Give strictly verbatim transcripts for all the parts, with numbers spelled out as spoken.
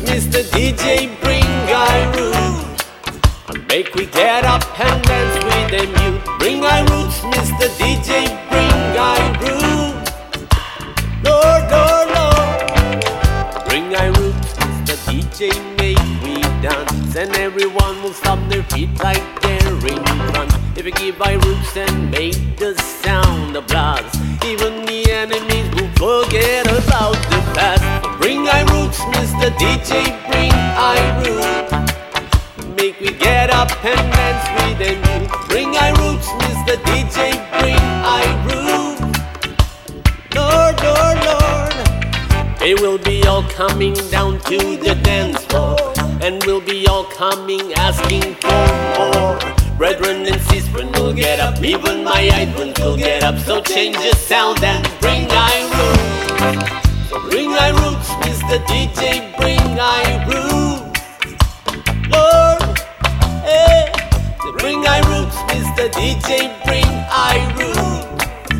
Mister D J, bring I roots. Make we get up and dance with them you. Bring I roots, Mister D J, bring I roots. Lord, Lord, Lord. Bring I roots, Mister D J, make we dance. And everyone will stomp their feet like they're in front. If we give I roots and make the sound of blast, even the enemies will forget about the past. Bring I roots, Mister D J, bring I roots. Make we get up and dance with them you. Bring I roots, Mister D J, bring I roots. Lord, Lord, Lord. They will be all coming down to the dance floor, and we'll be all coming asking for more. Brethren and sisters will get up, even my idol will get up. So change the sound and bring I roots. So bring I roots, Mister D J, bring I roots. Lord, hey, so bring I roots, Mister D J, bring I roots.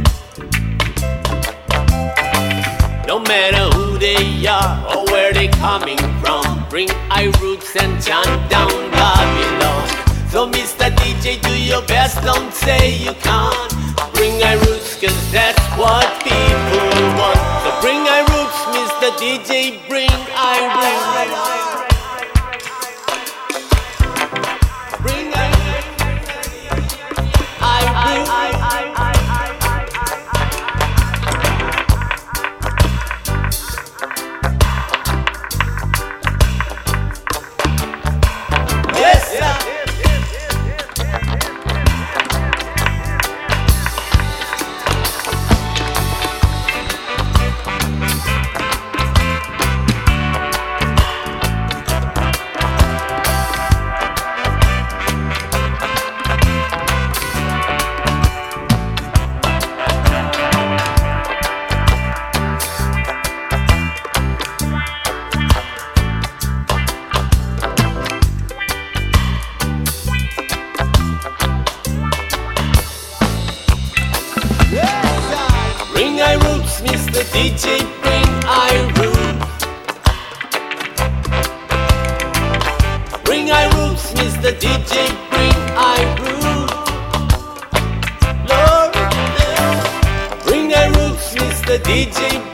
No matter who they are or where they coming from, bring I roots and chant down Babylon. So Mister D J, do your best, don't say you can't. Bring I roots, cause that's what people want. So bring I roots, Mister D J, bring I roots. Bring I Yes, sir. Bring I roots, Mister D J, bring I roots. Bring I roots, Mister D J, bring I roots. Lord, bring I roots, Mister D J,